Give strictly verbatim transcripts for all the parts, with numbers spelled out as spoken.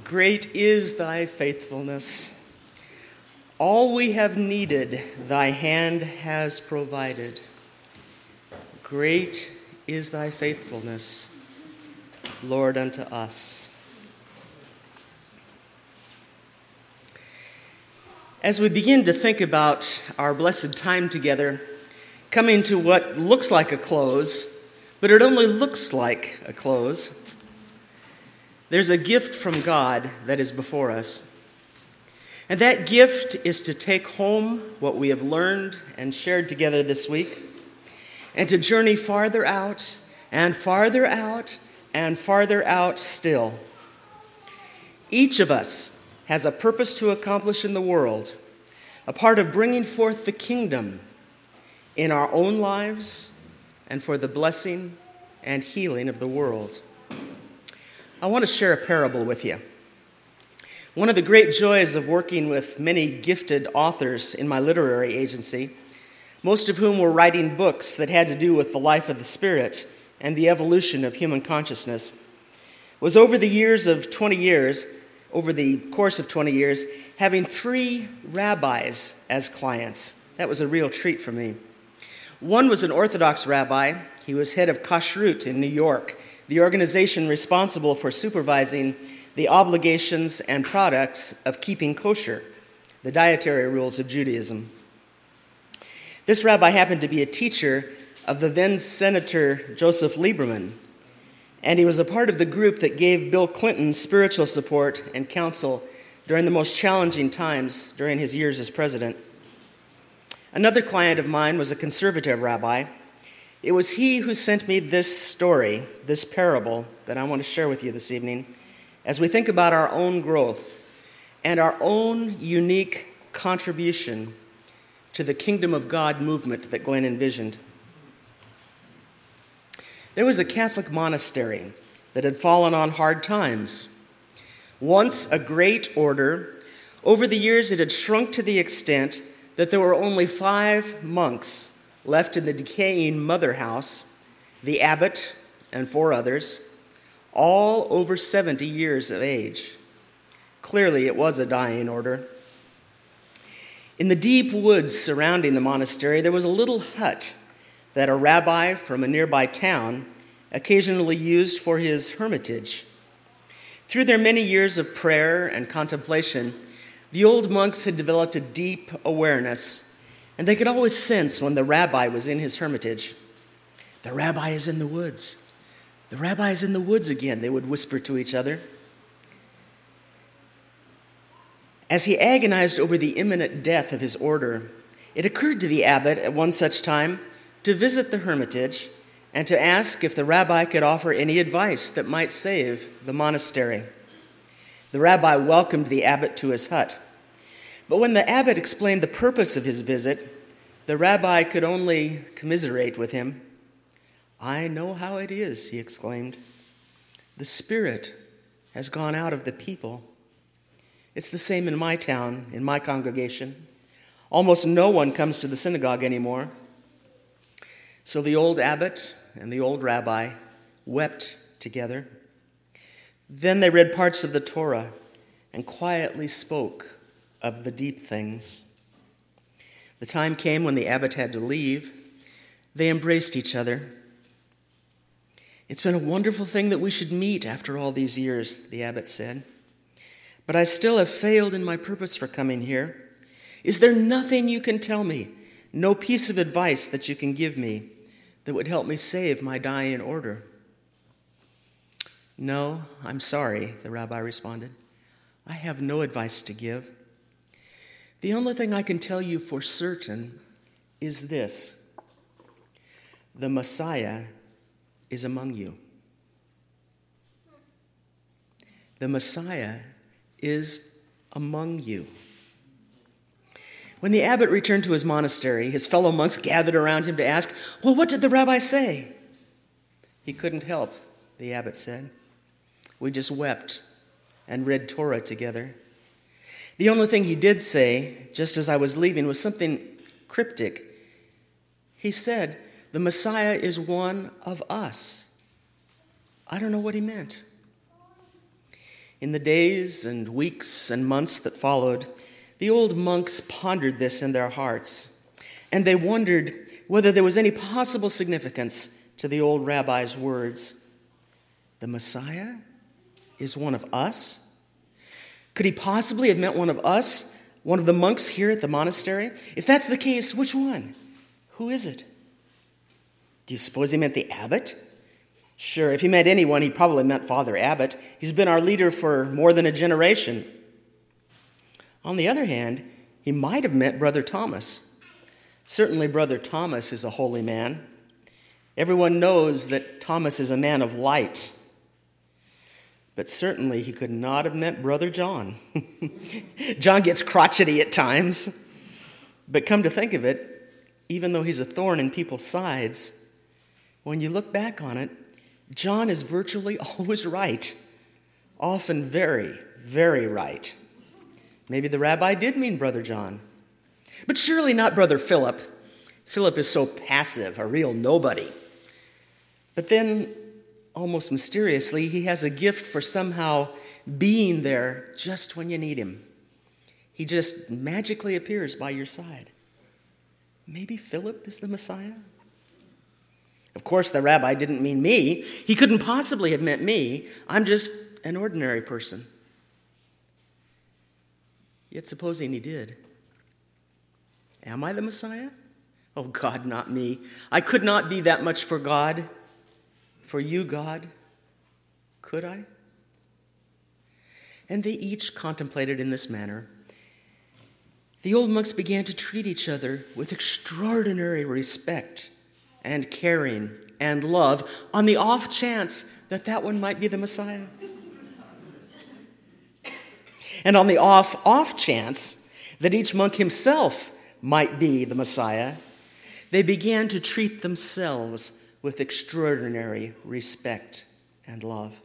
Great is thy faithfulness. All we have needed, thy hand has provided. Great is thy faithfulness, Lord, unto us. As we begin to think about our blessed time together, coming to what looks like a close, but it only looks like a close, there's a gift from God that is before us. And that gift is to take home what we have learned and shared together this week, and to journey farther out and farther out and farther out still. Each of us has a purpose to accomplish in the world, a part of bringing forth the kingdom in our own lives and for the blessing and healing of the world. I want to share a parable with you. One of the great joys of working with many gifted authors in my literary agency, most of whom were writing books that had to do with the life of the Spirit and the evolution of human consciousness, was over the years of twenty years, over the course of twenty years, having three rabbis as clients. That was a real treat for me. One was an Orthodox rabbi. He was head of Kashrut in New York, the organization responsible for supervising the obligations and products of keeping kosher, the dietary rules of Judaism. This rabbi happened to be a teacher of the then Senator Joseph Lieberman, and he was a part of the group that gave Bill Clinton spiritual support and counsel during the most challenging times during his years as president. Another client of mine was a conservative rabbi. It was he who sent me this story, this parable, that I want to share with you this evening as we think about our own growth and our own unique contribution to the Kingdom of God movement that Glenn envisioned. There was a Catholic monastery that had fallen on hard times. Once a great order, over the years it had shrunk to the extent that there were only five monks left in the decaying mother house, the abbot and four others, all over seventy years of age. Clearly, it was a dying order. In the deep woods surrounding the monastery, there was a little hut that a rabbi from a nearby town occasionally used for his hermitage. Through their many years of prayer and contemplation, the old monks had developed a deep awareness, and they could always sense when the rabbi was in his hermitage. The rabbi is in the woods. The rabbi is in the woods again, they would whisper to each other. As he agonized over the imminent death of his order, it occurred to the abbot at one such time to visit the hermitage and to ask if the rabbi could offer any advice that might save the monastery. The rabbi welcomed the abbot to his hut. But when the abbot explained the purpose of his visit, the rabbi could only commiserate with him. "I know how it is," he exclaimed. "The Spirit has gone out of the people. It's the same in my town, in my congregation. Almost no one comes to the synagogue anymore." So the old abbot and the old rabbi wept together. Then they read parts of the Torah and quietly spoke of the deep things. The time came when the abbot had to leave. They embraced each other. "It's been a wonderful thing that we should meet after all these years," the abbot said. "But I still have failed in my purpose for coming here. Is there nothing you can tell me, no piece of advice that you can give me that would help me save my dying order?" "No, I'm sorry," the rabbi responded. "I have no advice to give. The only thing I can tell you for certain is this: the Messiah is among you." The Messiah is among you. When the abbot returned to his monastery, his fellow monks gathered around him to ask, "Well, what did the rabbi say?" "He couldn't help," the abbot said. "We just wept and read Torah together. The only thing he did say, just as I was leaving, was something cryptic. He said, 'The Messiah is one of us.' I don't know what he meant." In the days and weeks and months that followed, the old monks pondered this in their hearts, and they wondered whether there was any possible significance to the old rabbi's words. The Messiah is one of us? Could he possibly have meant one of us, one of the monks here at the monastery? If that's the case, which one? Who is it? Do you suppose he meant the abbot? Sure, if he meant anyone, he probably meant Father Abbot. He's been our leader for more than a generation. On the other hand, he might have meant Brother Thomas. Certainly, Brother Thomas is a holy man. Everyone knows that Thomas is a man of light. But certainly, he could not have meant Brother John. John gets crotchety at times. But come to think of it, even though he's a thorn in people's sides, when you look back on it, John is virtually always right, often very, very right. Maybe the rabbi did mean Brother John, but surely not Brother Philip. Philip is so passive, a real nobody. But then, almost mysteriously, he has a gift for somehow being there just when you need him. He just magically appears by your side. Maybe Philip is the Messiah? Of course, the rabbi didn't mean me. He couldn't possibly have meant me. I'm just an ordinary person. Yet supposing he did. Am I the Messiah? Oh, God, not me. I could not be that much for God. For you, God. Could I? And they each contemplated in this manner. The old monks began to treat each other with extraordinary respect and caring and love on the off chance that that one might be the Messiah. And on the off, off chance that each monk himself might be the Messiah, they began to treat themselves with extraordinary respect and love.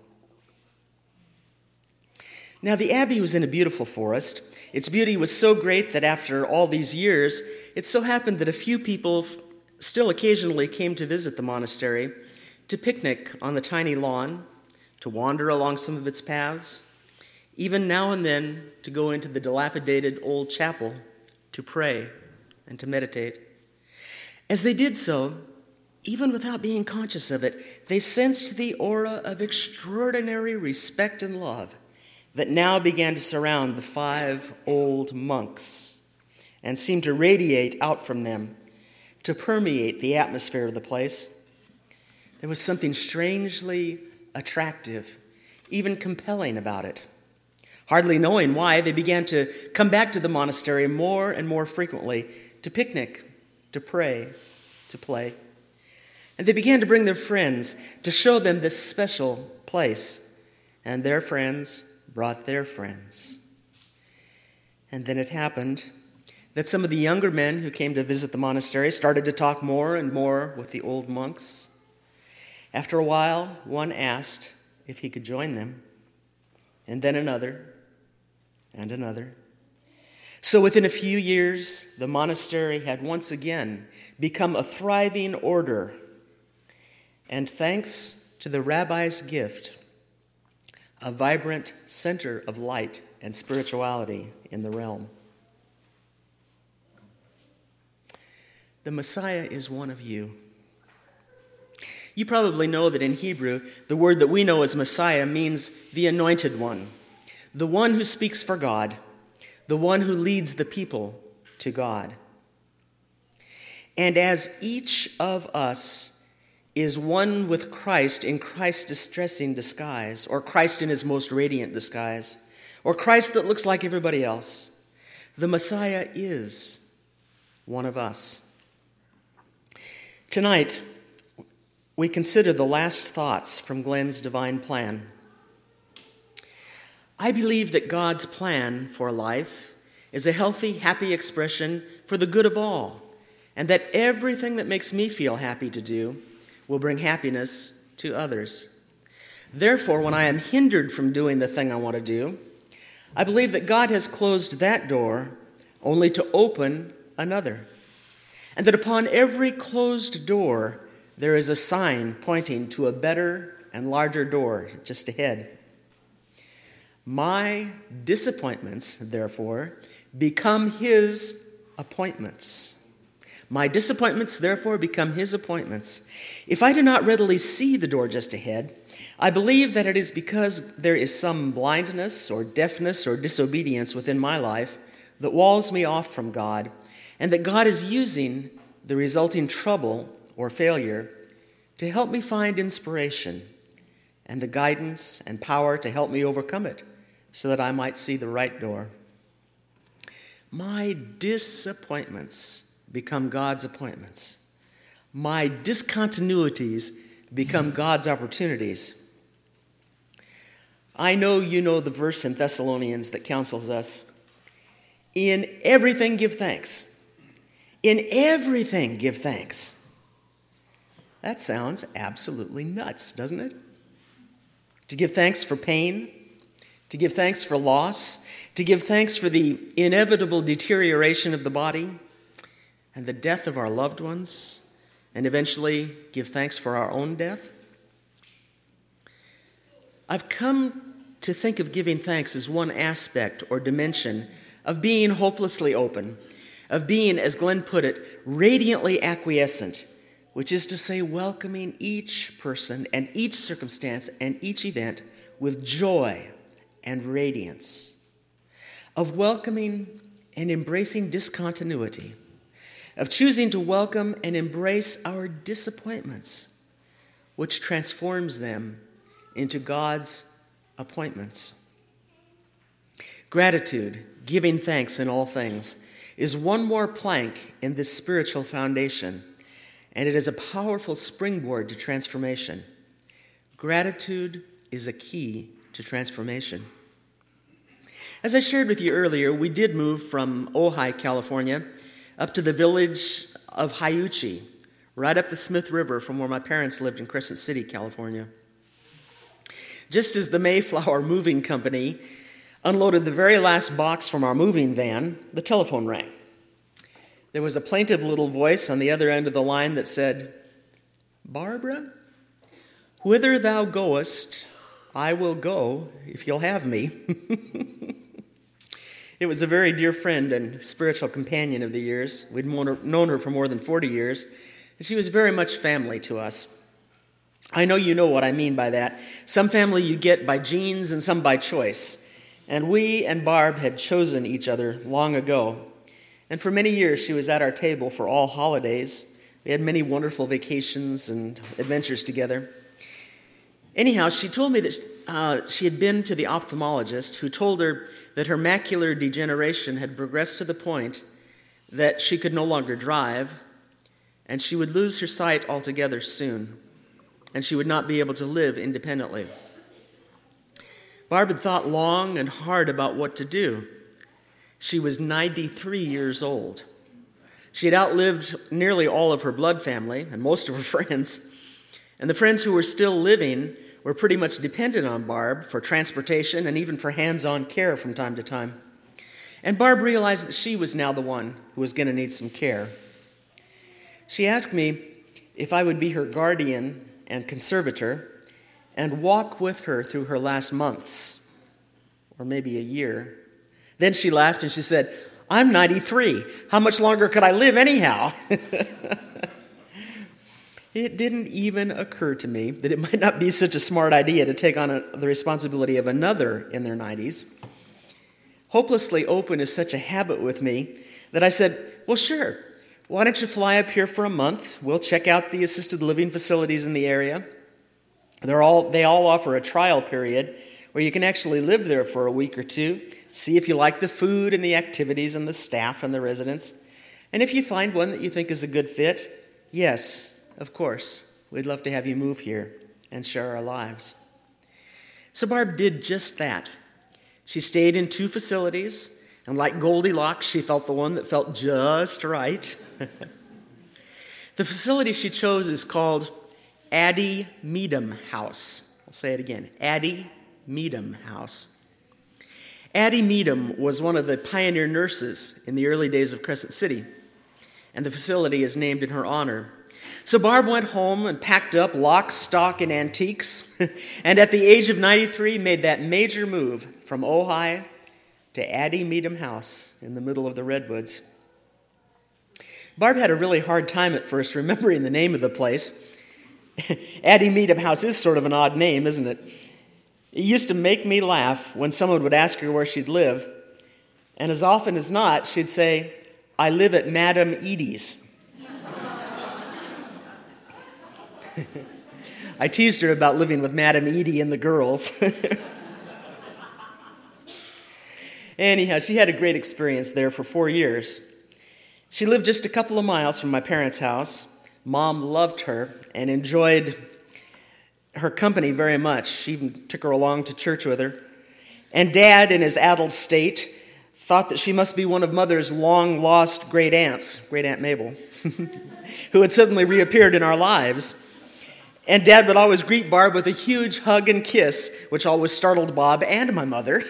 Now, the abbey was in a beautiful forest. Its beauty was so great that after all these years, it so happened that a few people still occasionally came to visit the monastery, to picnic on the tiny lawn, to wander along some of its paths, even now and then to go into the dilapidated old chapel to pray and to meditate. As they did so, even without being conscious of it, they sensed the aura of extraordinary respect and love that now began to surround the five old monks and seemed to radiate out from them, to permeate the atmosphere of the place. There was something strangely attractive, even compelling about it. Hardly knowing why, they began to come back to the monastery more and more frequently to picnic, to pray, to play. And they began to bring their friends to show them this special place. And their friends brought their friends. And then it happened that some of the younger men who came to visit the monastery started to talk more and more with the old monks. After a while, one asked if he could join them, and then another, and another. So within a few years, the monastery had once again become a thriving order, and thanks to the rabbi's gift, a vibrant center of light and spirituality in the realm. The Messiah is one of you. You probably know that in Hebrew, the word that we know as Messiah means the anointed one, the one who speaks for God, the one who leads the people to God. And as each of us is one with Christ in Christ's distressing disguise, or Christ in his most radiant disguise, or Christ that looks like everybody else, the Messiah is one of us. Tonight, we consider the last thoughts from Glenn's divine plan. I believe that God's plan for life is a healthy, happy expression for the good of all, and that everything that makes me feel happy to do will bring happiness to others. Therefore, when I am hindered from doing the thing I want to do, I believe that God has closed that door only to open another, and that upon every closed door, there is a sign pointing to a better and larger door just ahead. My disappointments, therefore, become his appointments. My disappointments, therefore, become his appointments. If I do not readily see the door just ahead, I believe that it is because there is some blindness or deafness or disobedience within my life that walls me off from God, and that God is using the resulting trouble or failure to help me find inspiration and the guidance and power to help me overcome it so that I might see the right door. My disappointments become God's appointments. My discontinuities become God's opportunities. I know you know the verse in Thessalonians that counsels us, in everything give thanks. In everything give thanks. That sounds absolutely nuts, doesn't it? To give thanks for pain, to give thanks for loss, to give thanks for the inevitable deterioration of the body and the death of our loved ones, and eventually give thanks for our own death. I've come to think of giving thanks as one aspect or dimension of being hopelessly open, of being, as Glenn put it, radiantly acquiescent, which is to say welcoming each person and each circumstance and each event with joy and radiance, of welcoming and embracing discontinuity, of choosing to welcome and embrace our disappointments, which transforms them into God's appointments. Gratitude, giving thanks in all things, is one more plank in this spiritual foundation, and it is a powerful springboard to transformation. Gratitude is a key to transformation. As I shared with you earlier, we did move from Ojai, California, up to the village of Hyuchi, right up the Smith River from where my parents lived in Crescent City, California. Just as the Mayflower Moving Company unloaded the very last box from our moving van, the telephone rang. There was a plaintive little voice on the other end of the line that said, "Barbara, whither thou goest, I will go if you'll have me." It was a very dear friend and spiritual companion of the years. We'd known her for more than forty years, and she was very much family to us. I know you know what I mean by that. Some family you get by genes and some by choice. And we and Barb had chosen each other long ago. And for many years, she was at our table for all holidays. We had many wonderful vacations and adventures together. Anyhow, she told me that uh, she had been to the ophthalmologist, who told her that her macular degeneration had progressed to the point that she could no longer drive, and she would lose her sight altogether soon, and she would not be able to live independently. Barb had thought long and hard about what to do. She was ninety-three years old. She had outlived nearly all of her blood family and most of her friends, and the friends who were still living were pretty much dependent on Barb for transportation and even for hands-on care from time to time. And Barb realized that she was now the one who was going to need some care. She asked me if I would be her guardian and conservator and walk with her through her last months, or maybe a year. Then she laughed and she said, "I'm ninety-three. How much longer could I live anyhow?" It didn't even occur to me that it might not be such a smart idea to take on a, the responsibility of another in their nineties. Hopelessly open is such a habit with me that I said, "Well, sure. Why don't you fly up here for a month? We'll check out the assisted living facilities in the area. They're all, they all offer a trial period where you can actually live there for a week or two, see if you like the food and the activities and the staff and the residents. And if you find one that you think is a good fit, yes, of course, we'd love to have you move here and share our lives." So Barb did just that. She stayed in two facilities, and like Goldilocks, she felt the one that felt just right. The facility she chose is called Addie Meadham House. I'll say it again, Addie Meadham House. Addie Meadham was one of the pioneer nurses in the early days of Crescent City, and the facility is named in her honor. So Barb went home and packed up lock, stock, and antiques, and at the age of ninety-three made that major move from Ojai to Addie Meadham House in the middle of the Redwoods. Barb had a really hard time at first remembering the name of the place. Addie Meadham House is sort of an odd name, isn't it? It used to make me laugh when someone would ask her where she'd live, and as often as not, she'd say, "I live at Madam Edie's." I teased her about living with Madam Edie and the girls. Anyhow, she had a great experience there for four years. She lived just a couple of miles from my parents' house. Mom loved her and enjoyed her company very much. She even took her along to church with her. And Dad, in his addled state, thought that she must be one of Mother's long-lost great aunts, Great Aunt Mabel, who had suddenly reappeared in our lives. And Dad would always greet Barb with a huge hug and kiss, which always startled Bob and my mother.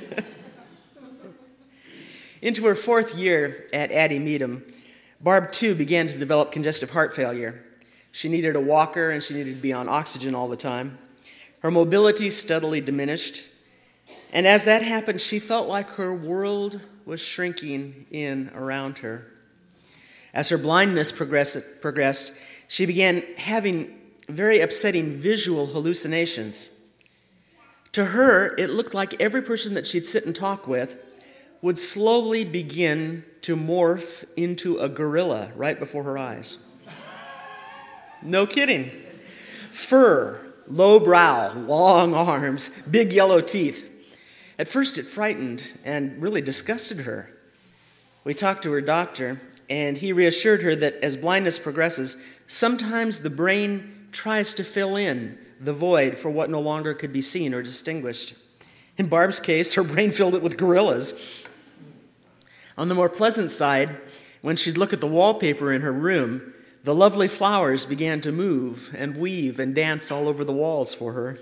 Into her fourth year at Addie Meadham, Barb, too, began to develop congestive heart failure. She needed a walker, and she needed to be on oxygen all the time. Her mobility steadily diminished. And as that happened, she felt like her world was shrinking in around her. As her blindness progressed, progressed, she began having very upsetting visual hallucinations. To her, it looked like every person that she'd sit and talk with would slowly begin to morph into a gorilla right before her eyes. No kidding. Fur, low brow, long arms, big yellow teeth. At first it frightened and really disgusted her. We talked to her doctor, and he reassured her that as blindness progresses, sometimes the brain tries to fill in the void for what no longer could be seen or distinguished. In Barb's case, her brain filled it with gorillas. On the more pleasant side, when she'd look at the wallpaper in her room, the lovely flowers began to move and weave and dance all over the walls for her.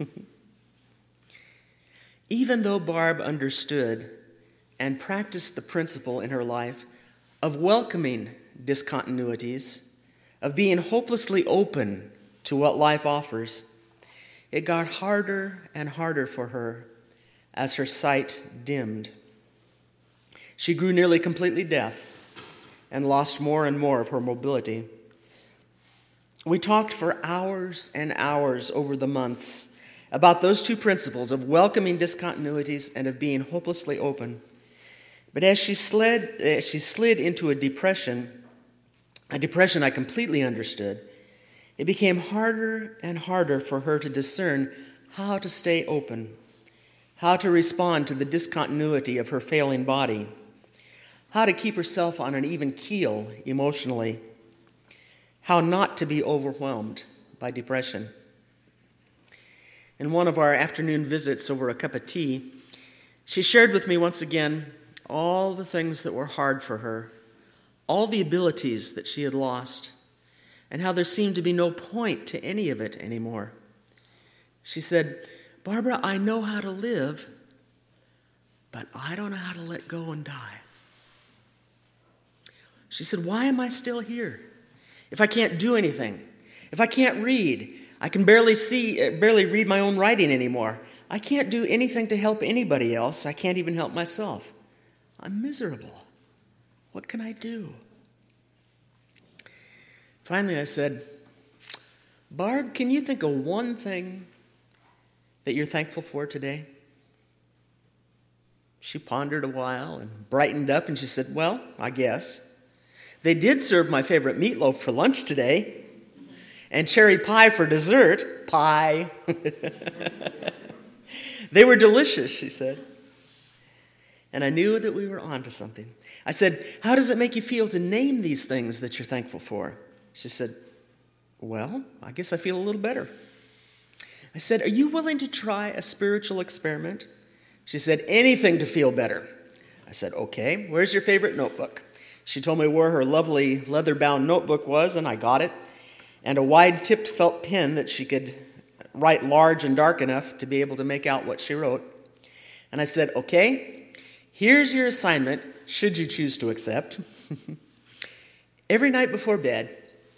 Even though Barb understood and practiced the principle in her life of welcoming discontinuities, of being hopelessly open to what life offers, it got harder and harder for her as her sight dimmed. She grew nearly completely deaf and lost more and more of her mobility. We talked for hours and hours over the months about those two principles of welcoming discontinuities and of being hopelessly open. But as she slid, as she slid into a depression, a depression I completely understood, it became harder and harder for her to discern how to stay open, how to respond to the discontinuity of her failing body, how to keep herself on an even keel emotionally, how not to be overwhelmed by depression. In one of our afternoon visits over a cup of tea, she shared with me once again all the things that were hard for her, all the abilities that she had lost, and how there seemed to be no point to any of it anymore. She said, "Barbara, I know how to live, but I don't know how to let go and die." She said, "Why am I still here? If I can't do anything, if I can't read, I can barely see, barely read my own writing anymore. I can't do anything to help anybody else. I can't even help myself. I'm miserable. What can I do?" Finally, I said, "Barb, can you think of one thing that you're thankful for today?" She pondered a while and brightened up, and she said, "Well, I guess. They did serve my favorite meatloaf for lunch today, and cherry pie for dessert. Pie." "They were delicious," she said. And I knew that we were onto something. I said, "How does it make you feel to name these things that you're thankful for?" She said, "Well, I guess I feel a little better." I said, "Are you willing to try a spiritual experiment?" She said, "Anything to feel better." I said, "Okay, where's your favorite notebook?" She told me where her lovely leather-bound notebook was, and I got it, and a wide-tipped felt pen that she could write large and dark enough to be able to make out what she wrote. And I said, "Okay, here's your assignment, should you choose to accept. Every night before bed,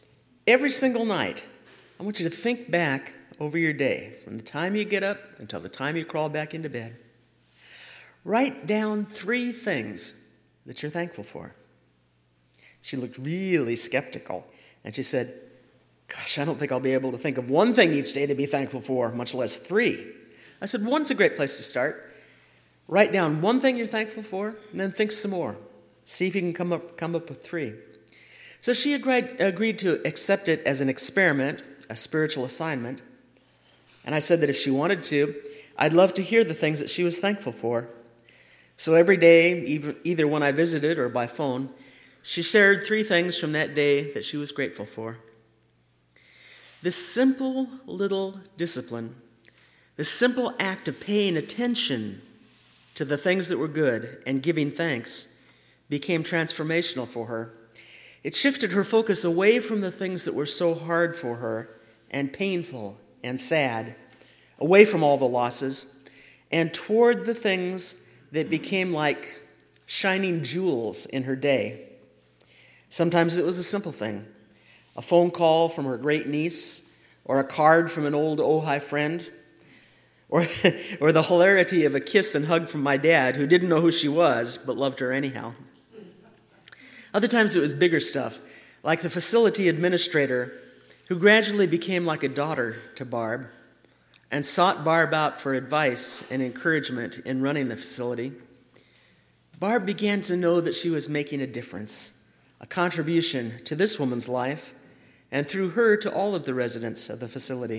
Every single night, I want you to think back over your day, from the time you get up until the time you crawl back into bed. Write down three things that you're thankful for. She looked really skeptical, and she said, gosh, I don't think I'll be able to think of one thing each day to be thankful for, much less three. I said, one's a great place to start. Write down one thing you're thankful for, and then think some more. See if you can come up, come up with three. So she agreed, agreed to accept it as an experiment, a spiritual assignment. And I said that if she wanted to, I'd love to hear the things that she was thankful for. So every day, either when I visited or by phone, she shared three things from that day that she was grateful for. This simple little discipline, this simple act of paying attention to the things that were good and giving thanks, became transformational for her. It shifted her focus away from the things that were so hard for her and painful and sad, away from all the losses, and toward the things that became like shining jewels in her day. Sometimes it was a simple thing, a phone call from her great niece, or a card from an old Ojai friend, or, or the hilarity of a kiss and hug from my dad, who didn't know who she was, but loved her anyhow. Other times it was bigger stuff, like the facility administrator, who gradually became like a daughter to Barb, and sought Barb out for advice and encouragement in running the facility. Barb began to know that she was making a difference, a contribution to this woman's life, and through her to all of the residents of the facility.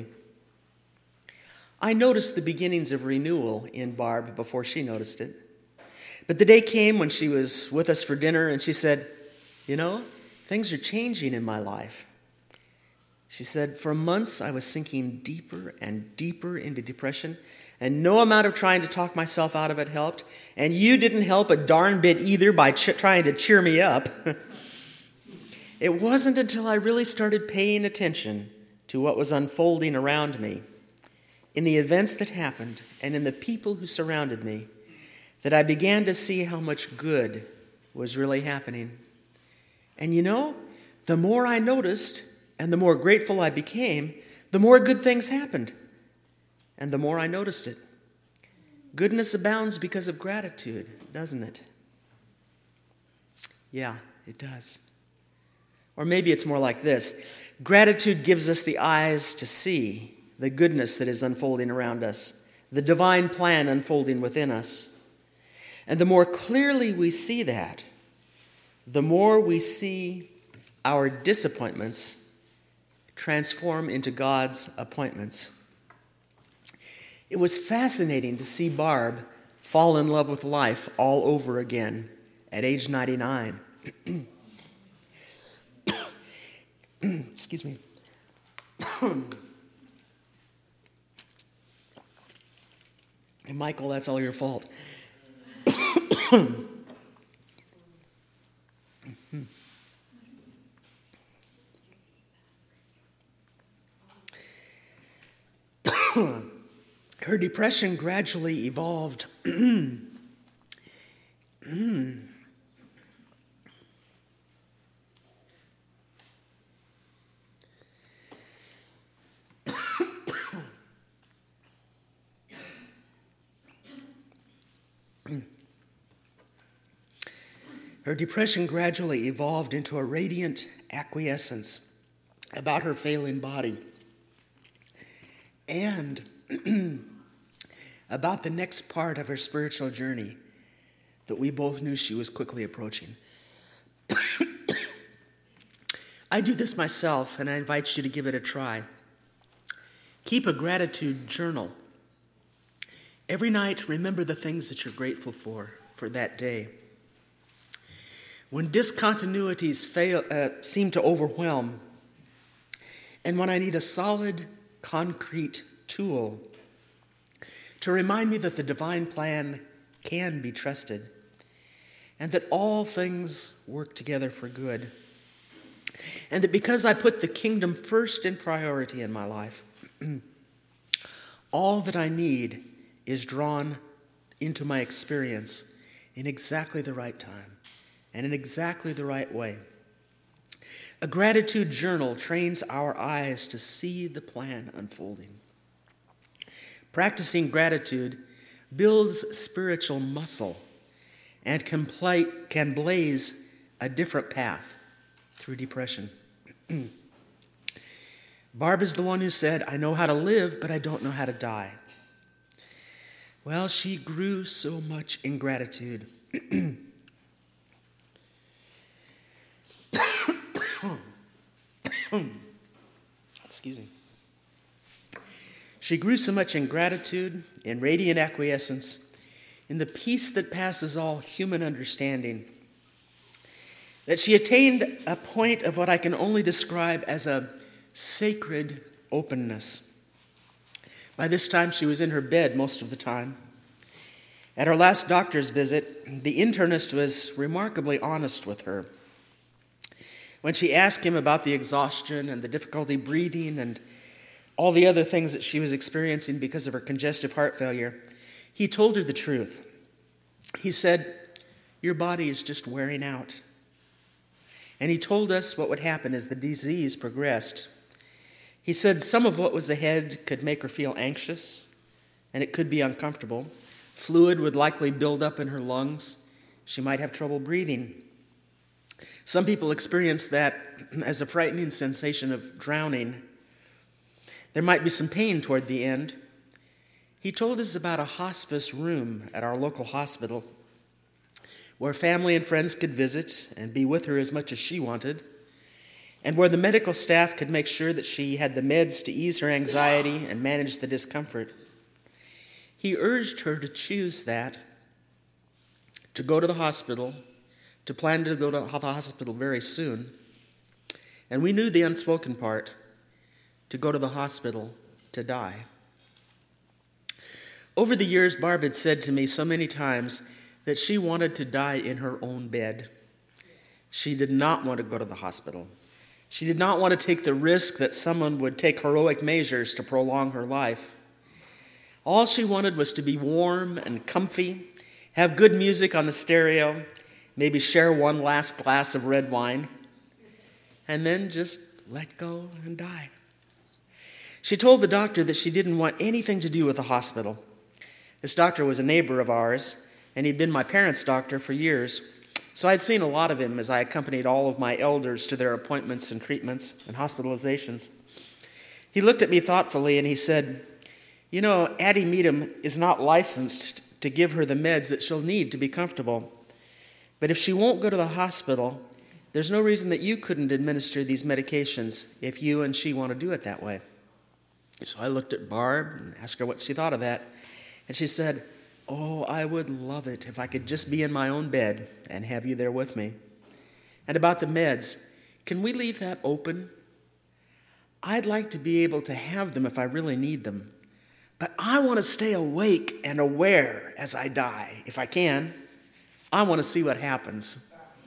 I noticed the beginnings of renewal in Barb before she noticed it. But the day came when she was with us for dinner, and she said, you know, things are changing in my life. She said, for months I was sinking deeper and deeper into depression, and no amount of trying to talk myself out of it helped, and you didn't help a darn bit either by ch- trying to cheer me up. It wasn't until I really started paying attention to what was unfolding around me, in the events that happened and in the people who surrounded me, that I began to see how much good was really happening. And you know, the more I noticed and the more grateful I became, the more good things happened. And the more I noticed it. Goodness abounds because of gratitude, doesn't it? Yeah, it does. Or maybe it's more like this. Gratitude gives us the eyes to see the goodness that is unfolding around us, the divine plan unfolding within us. And the more clearly we see that, the more we see our disappointments transform into God's appointments. It was fascinating to see Barb fall in love with life all over again at age ninety-nine. Excuse me. And Michael, that's all your fault. Her depression gradually evolved. Her depression gradually evolved into a radiant acquiescence about her failing body and about the next part of her spiritual journey that we both knew she was quickly approaching. I do this myself, and I invite you to give it a try. Keep a gratitude journal. Every night, remember the things that you're grateful for for that day. When discontinuities fail, uh, seem to overwhelm, and when I need a solid, concrete tool to remind me that the divine plan can be trusted and that all things work together for good, and that because I put the kingdom first in priority in my life, all that I need is drawn into my experience in exactly the right time and in exactly the right way. A gratitude journal trains our eyes to see the plan unfolding. Practicing gratitude builds spiritual muscle and can, play, can blaze a different path through depression. Barb is the one who said, "I know how to live, but I don't know how to die." Well, she grew so much in gratitude. Excuse me. She grew so much in gratitude, in radiant acquiescence, in the peace that passes all human understanding, that she attained a point of what I can only describe as a sacred openness. By this time, she was in her bed most of the time. At her last doctor's visit, the internist was remarkably honest with her. When she asked him about the exhaustion and the difficulty breathing and all the other things that she was experiencing because of her congestive heart failure, he told her the truth. He said, "Your body is just wearing out." And he told us what would happen as the disease progressed. He said some of what was ahead could make her feel anxious, and it could be uncomfortable. Fluid would likely build up in her lungs. She might have trouble breathing. Some people experience that as a frightening sensation of drowning. There might be some pain toward the end. He told us about a hospice room at our local hospital where family and friends could visit and be with her as much as she wanted, and where the medical staff could make sure that she had the meds to ease her anxiety and manage the discomfort. He urged her to choose that, to go to the hospital, to plan to go to the hospital very soon. And we knew the unspoken part, to go to the hospital to die. Over the years, Barb had said to me so many times that she wanted to die in her own bed. She did not want to go to the hospital. She did not want to take the risk that someone would take heroic measures to prolong her life. All she wanted was to be warm and comfy, have good music on the stereo, maybe share one last glass of red wine, and then just let go and die. She told the doctor that she didn't want anything to do with the hospital. This doctor was a neighbor of ours, and he'd been my parents' doctor for years. So I'd seen a lot of him as I accompanied all of my elders to their appointments and treatments and hospitalizations. He looked at me thoughtfully and he said, "You know, Addie Meadham is not licensed to give her the meds that she'll need to be comfortable. But if she won't go to the hospital, there's no reason that you couldn't administer these medications if you and she want to do it that way." So I looked at Barb and asked her what she thought of that. And she said, "Oh, I would love it if I could just be in my own bed and have you there with me. And about the meds, can we leave that open? I'd like to be able to have them if I really need them. But I want to stay awake and aware as I die, if I can. I want to see what happens."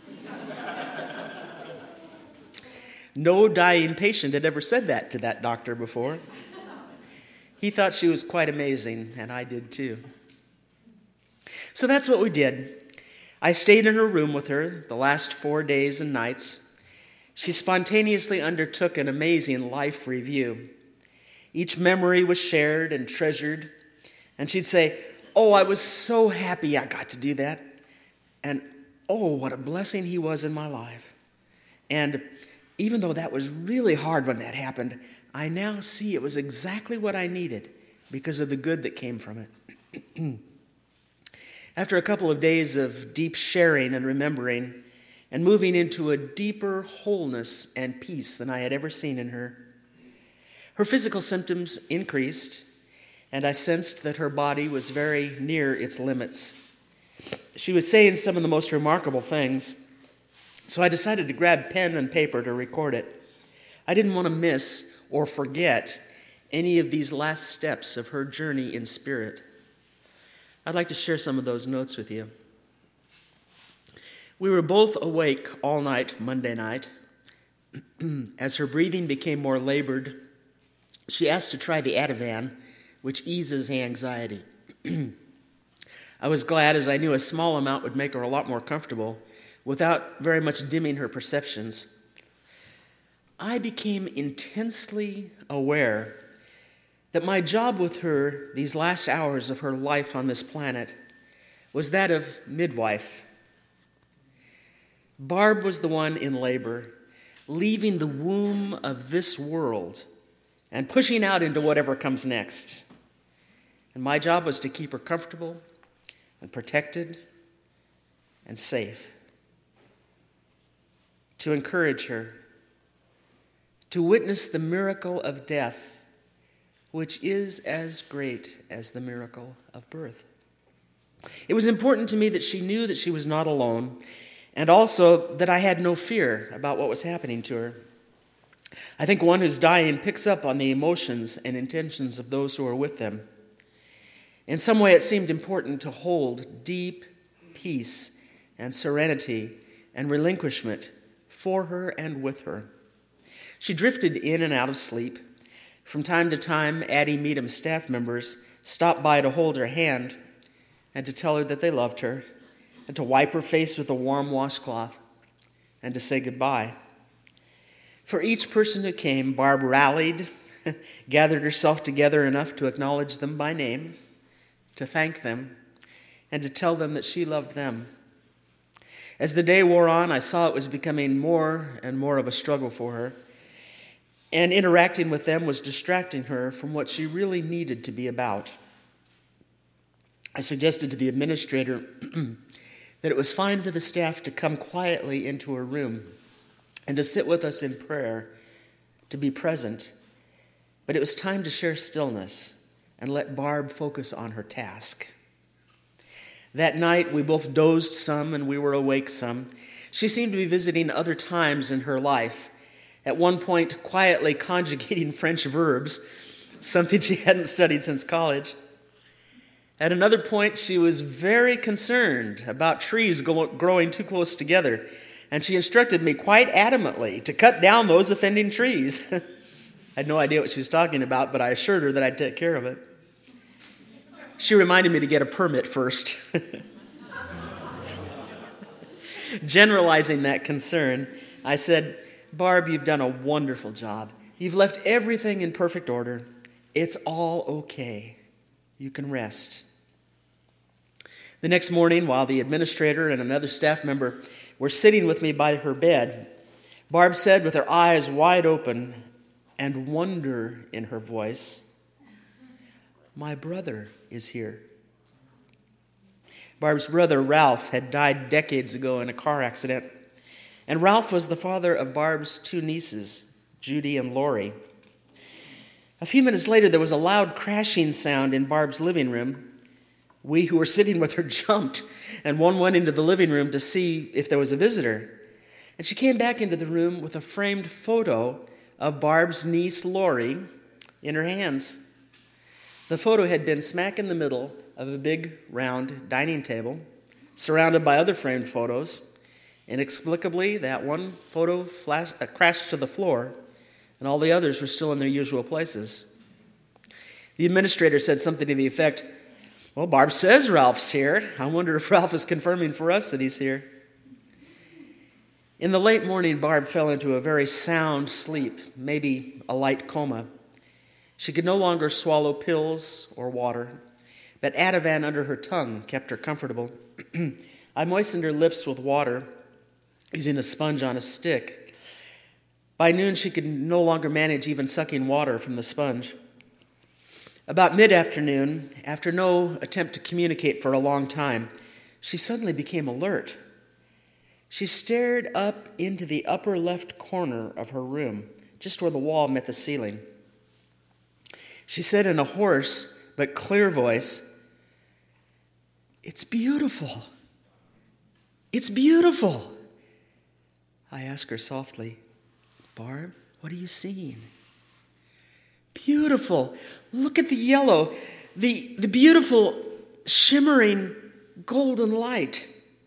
No dying patient had ever said that to that doctor before. He thought she was quite amazing, and I did too. So that's what we did. I stayed in her room with her the last four days and nights. She spontaneously undertook an amazing life review. Each memory was shared and treasured, and she'd say, "Oh, I was so happy I got to do that," and "Oh, what a blessing he was in my life." And even though that was really hard when that happened, I now see it was exactly what I needed because of the good that came from it. After a couple of days of deep sharing and remembering and moving into a deeper wholeness and peace than I had ever seen in her, her physical symptoms increased, and I sensed that her body was very near its limits. She was saying some of the most remarkable things, so I decided to grab pen and paper to record it. I didn't want to miss or forget any of these last steps of her journey in spirit. I'd like to share some of those notes with you. We were both awake all night Monday night. As her breathing became more labored, she asked to try the Ativan, which eases anxiety. I was glad, as I knew a small amount would make her a lot more comfortable without very much dimming her perceptions. I became intensely aware that my job with her these last hours of her life on this planet was that of midwife. Barb was the one in labor, leaving the womb of this world and pushing out into whatever comes next. And my job was to keep her comfortable and protected and safe, to encourage her, to witness the miracle of death, which is as great as the miracle of birth. It was important to me that she knew that she was not alone, and also that I had no fear about what was happening to her. I think one who's dying picks up on the emotions and intentions of those who are with them. In some way, it seemed important to hold deep peace and serenity and relinquishment for her and with her. She drifted in and out of sleep. From time to time, Addie Meadham's staff members stopped by to hold her hand and to tell her that they loved her, and to wipe her face with a warm washcloth, and to say goodbye. For each person who came, Barb rallied, gathered herself together enough to acknowledge them by name, to thank them, and to tell them that she loved them. As the day wore on, I saw it was becoming more and more of a struggle for her, and interacting with them was distracting her from what she really needed to be about. I suggested to the administrator that it was fine for the staff to come quietly into her room and to sit with us in prayer, to be present, but it was time to share stillness and let Barb focus on her task. That night, we both dozed some and we were awake some. She seemed to be visiting other times in her life, at one point quietly conjugating French verbs, something she hadn't studied since college. At another point, she was very concerned about trees growing too close together, and she instructed me quite adamantly to cut down those offending trees. I had no idea what she was talking about, but I assured her that I'd take care of it. She reminded me to get a permit first. Generalizing that concern, I said, "Barb, you've done a wonderful job. You've left everything in perfect order. It's all okay. You can rest." The next morning, while the administrator and another staff member were sitting with me by her bed, Barb said with her eyes wide open and wonder in her voice, "My brother is here." Barb's brother, Ralph, had died decades ago in a car accident, and Ralph was the father of Barb's two nieces, Judy and Lori. A few minutes later, there was a loud crashing sound in Barb's living room. We who were sitting with her jumped, and one went into the living room to see if there was a visitor. And she came back into the room with a framed photo of Barb's niece, Lori, in her hands. The photo had been smack in the middle of a big, round dining table, surrounded by other framed photos. Inexplicably, that one photo flashed, uh, crashed to the floor, and all the others were still in their usual places. The administrator said something to the effect, "Well, Barb says Ralph's here. I wonder if Ralph is confirming for us that he's here." In the late morning, Barb fell into a very sound sleep, maybe a light coma. She could no longer swallow pills or water, but Ativan under her tongue kept her comfortable. I moistened her lips with water, using a sponge on a stick. By noon, she could no longer manage even sucking water from the sponge. About mid-afternoon, after no attempt to communicate for a long time, she suddenly became alert. She stared up into the upper left corner of her room, just where the wall met the ceiling. She said in a hoarse but clear voice, "It's beautiful. It's beautiful." I asked her softly, "Barb, what are you seeing?" "Beautiful. Look at the yellow, the, the beautiful shimmering golden light."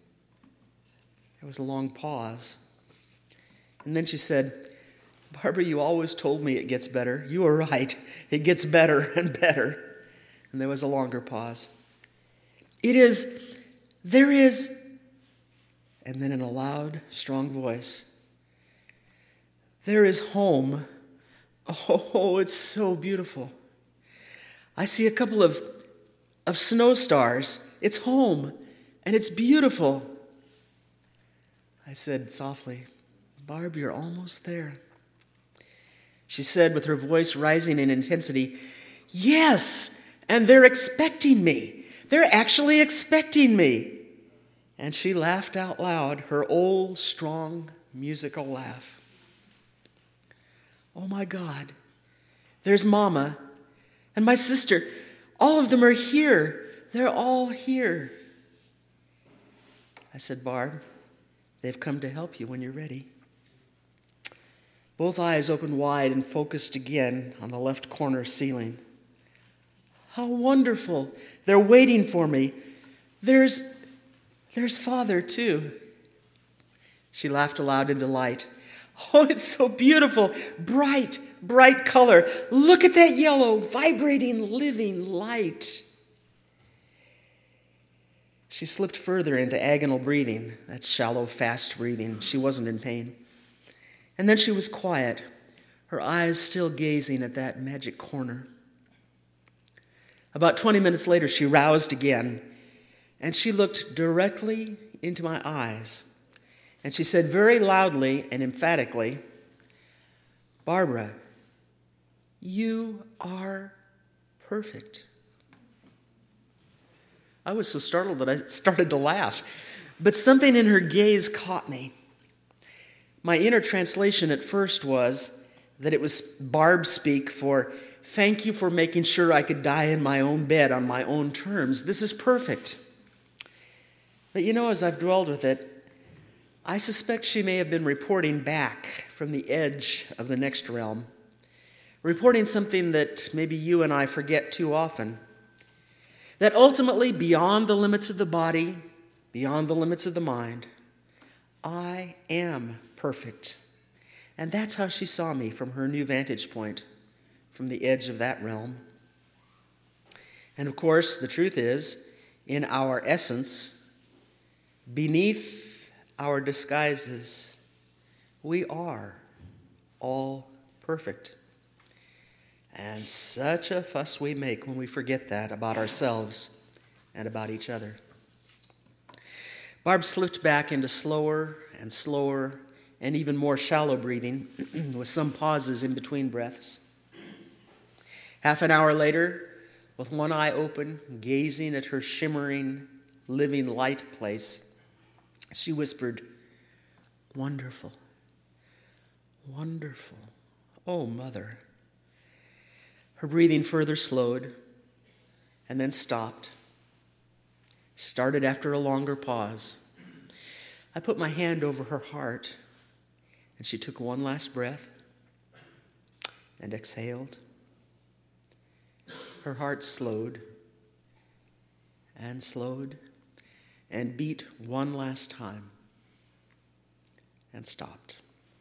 There was a long pause. And then she said, "Barbara, you always told me it gets better. You were right. It gets better and better." And there was a longer pause. "It is, there is," and then in a loud, strong voice, There is home. Oh, it's so beautiful. I see a couple of, of snow stars. It's home, and it's beautiful. I said softly, Barb, you're almost there. She said with her voice rising in intensity, yes, and they're expecting me. They're actually expecting me. And she laughed out loud, her old, strong, musical laugh. Oh my God, there's Mama and my sister. All of them are here. They're all here. I said, Barb, they've come to help you when you're ready. Both eyes opened wide and focused again on the left corner ceiling. How wonderful. They're waiting for me. There's, there's Father, too. She laughed aloud in delight. Oh, it's so beautiful. Bright, bright color. Look at that yellow, vibrating, living light. She slipped further into agonal breathing. That's shallow, fast breathing. She wasn't in pain. And then she was quiet, her eyes still gazing at that magic corner. About twenty minutes later, she roused again, and she looked directly into my eyes. And she said very loudly and emphatically, Barbara, you are perfect. I was so startled that I started to laugh, but something in her gaze caught me. My inner translation at first was that it was Barb speak for, thank you for making sure I could die in my own bed on my own terms. This is perfect. But you know, as I've dwelled with it, I suspect she may have been reporting back from the edge of the next realm, reporting something that maybe you and I forget too often, that ultimately, beyond the limits of the body, beyond the limits of the mind, I am perfect. And that's how she saw me from her new vantage point, from the edge of that realm. And of course, the truth is, in our essence, beneath our disguises, we are all perfect. And such a fuss we make when we forget that about ourselves and about each other. Barb slipped back into slower and slower and even more shallow breathing with some pauses in between breaths. Half an hour later, with one eye open, gazing at her shimmering, living light place, she whispered, wonderful, wonderful, oh, Mother. Her breathing further slowed and then stopped, started after a longer pause. I put my hand over her heart, and she took one last breath and exhaled. Her heart slowed and slowed and beat one last time and stopped.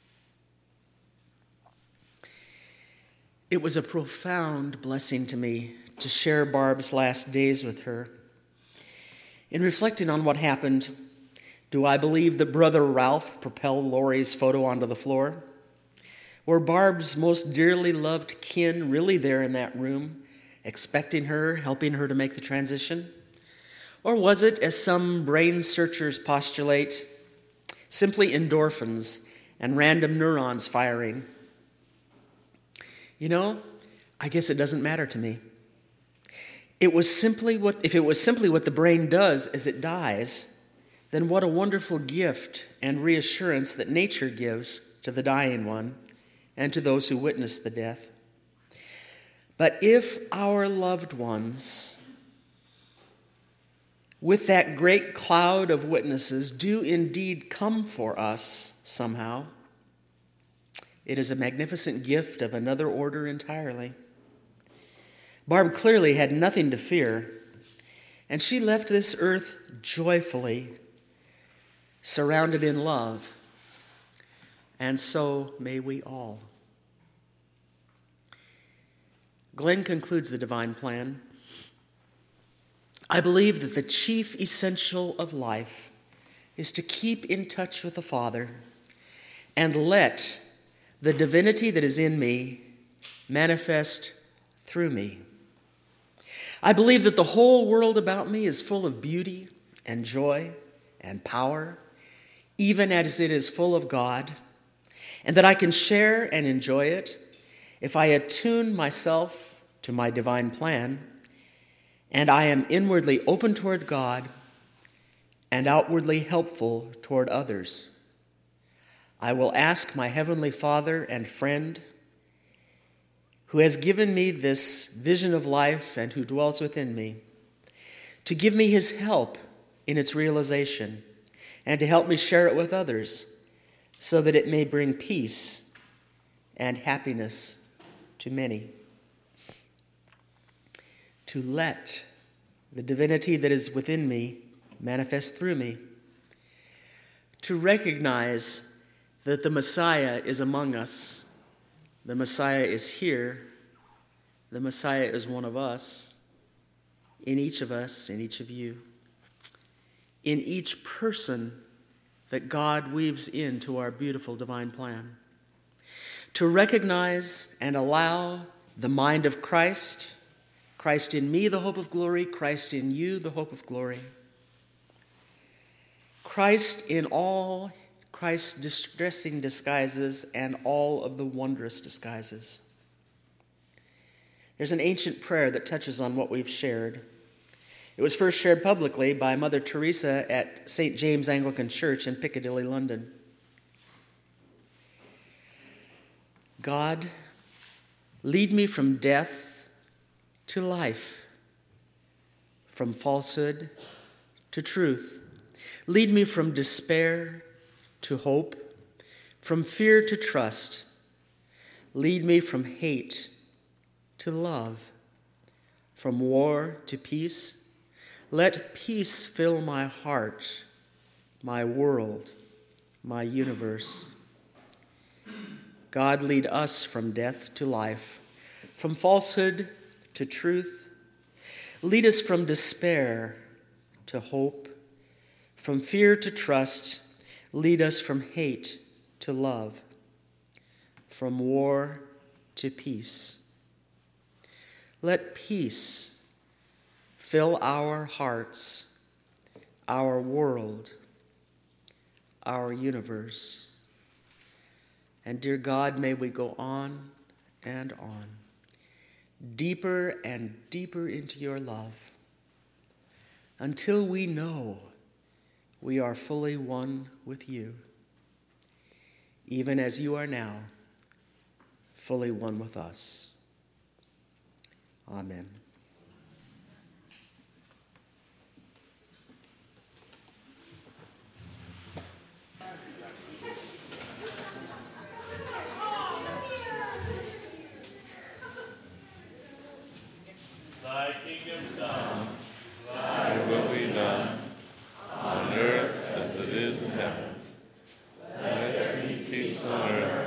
It was a profound blessing to me to share Barb's last days with her. In reflecting on what happened, do I believe that Brother Ralph propelled Lori's photo onto the floor? Were Barb's most dearly loved kin really there in that room, expecting her, helping her to make the transition? Or was it, as some brain searchers postulate, simply endorphins and random neurons firing? You know, I guess it doesn't matter to me. It was simply what, if it was simply what the brain does as it dies, then what a wonderful gift and reassurance that nature gives to the dying one and to those who witness the death. But if our loved ones, with that great cloud of witnesses, do indeed come for us somehow, it is a magnificent gift of another order entirely. Barb clearly had nothing to fear, and she left this earth joyfully, surrounded in love, and so may we all. Glenn concludes the divine plan. I believe that the chief essential of life is to keep in touch with the Father and let the divinity that is in me manifest through me. I believe that the whole world about me is full of beauty and joy and power, even as it is full of God, and that I can share and enjoy it if I attune myself to my divine plan, and I am inwardly open toward God and outwardly helpful toward others. I will ask my Heavenly Father and friend, who has given me this vision of life and who dwells within me, to give me his help in its realization and to help me share it with others so that it may bring peace and happiness to many. To let the divinity that is within me manifest through me. To recognize that the Messiah is among us. The Messiah is here. The Messiah is one of us, in each of us, in each of you, in each person that God weaves into our beautiful divine plan. To recognize and allow the mind of Christ, Christ in me, the hope of glory, Christ in you, the hope of glory. Christ in all Christ's distressing disguises and all of the wondrous disguises. There's an ancient prayer that touches on what we've shared. It was first shared publicly by Mother Teresa at Saint James Anglican Church in Piccadilly, London. God, lead me from death to life, from falsehood to truth. Lead me from despair to hope, from fear to trust. Lead me from hate to love, from war to peace. Let peace fill my heart, my world, my universe. God, lead us from death to life, from falsehood to truth. Lead us from despair to hope, from fear to trust. Lead us from hate to love, from war to peace. Let peace fill our hearts, our world, our universe. And dear God, may we go on and on, deeper and deeper into your love, until we know we are fully one with you, even as you are now fully one with us. Amen. Thy kingdom come, thy will be done, on earth as it is in heaven. Let us bring peace on earth